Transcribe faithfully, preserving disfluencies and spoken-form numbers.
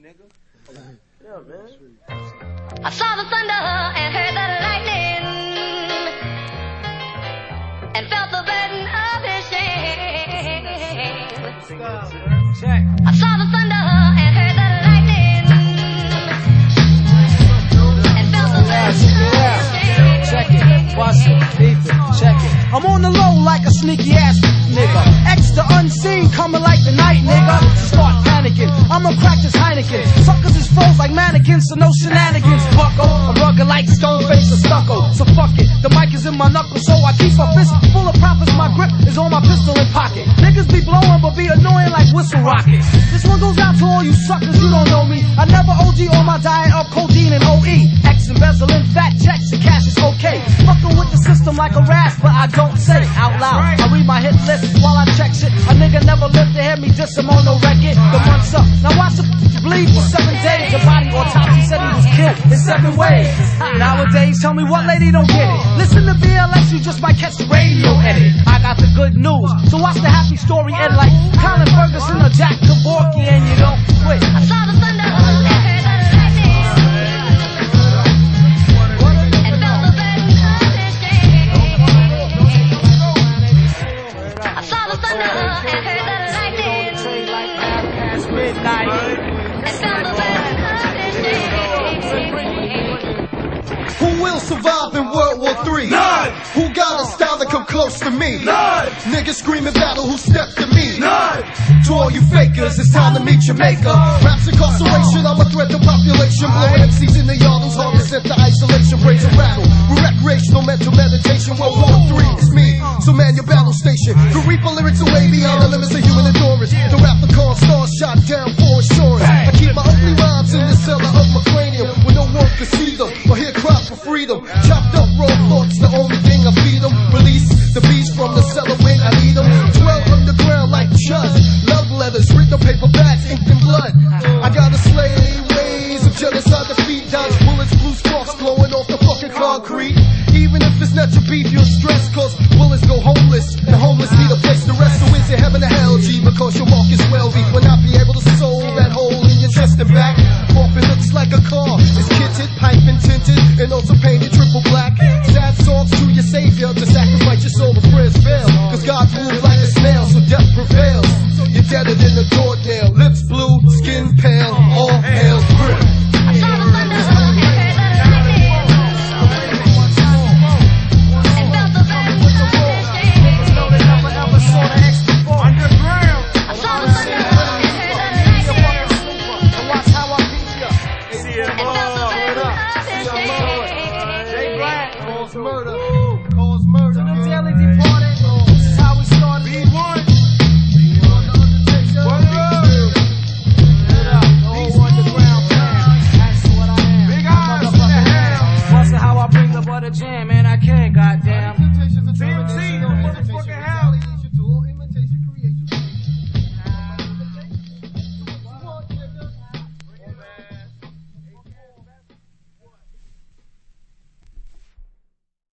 nigga. Yeah, man. I saw the thunder and heard the lightning and felt the burden of his shame. I saw the thunder and heard the lightning and felt the burden of his shame. Check it, bust it, beef it, check it. I'm on the low like a sneaky ass nigga. Extra unseen, coming like the night, nigga. Start panicking, I'ma crack this Heineken. Suckers is froze like mannequins, so no shenanigans, bucko. I'm rugged like stone face or stucco. So fuck it, the mic is in my knuckles, so I keep a fist full of profits. My grip is on my pistol in pocket. Niggas be blowing, but be annoying like whistle rockets. This one goes out to all you suckers, you don't know me. I never O D on my diet of codeine and O E. X embezzling fat checks and cash is okay. Fucking with the system like a rasp, but I don't say out loud. I read my hit list while I check shit. A nigga never lived to hear me diss him on no record. The month's up. Now watch the bleed for seven days. The body autopsy said he was killed in seven ways. Nowadays, tell me what lady don't get it. Listen to B L X, you just might catch the radio edit. I got the good news, so watch the happy story end like Colin Ferguson or Jack Kevorkian, and you don't quit. I saw the thunder and heard the lightning and felt the burden of his shame. I saw the thunder and heard the lightning and felt the burden of his shame. Who will survive in World War Three? None. Who got a style that come close to me? None. Niggas screaming battle, who stepped to me? None. To all you fakers, it's time to meet your maker. Rap's incarceration, I'm a threat to population. Blowing M Cs in the yard, who's hard to set to isolation. Brains a rattle, with recreational mental meditation. World War Three, it's me, so man your battle station. The reaper lyrics away beyond the limits of human endurance. The rapper called stars shot down for assurance. I keep my ugly rhymes in the cellar of my cranium, where no one can see them or hear cries for freedom. Chopped up raw thoughts, the only thing I feed them. Release the beast from the cellar wing, I need them. Dwell underground like chuds. Love letters, written on paper bags, inked in blood. I gotta slay ways of genocide, defeat, dodge bullets, blue sparks glowing off the fucking concrete. Even if it's not your beef, you're stressed, cause bullets go homeless, and homeless need a place to rest. So is it heaven or hell, G? Because your mark is well beef will not be able to solve that hole in your chest and back.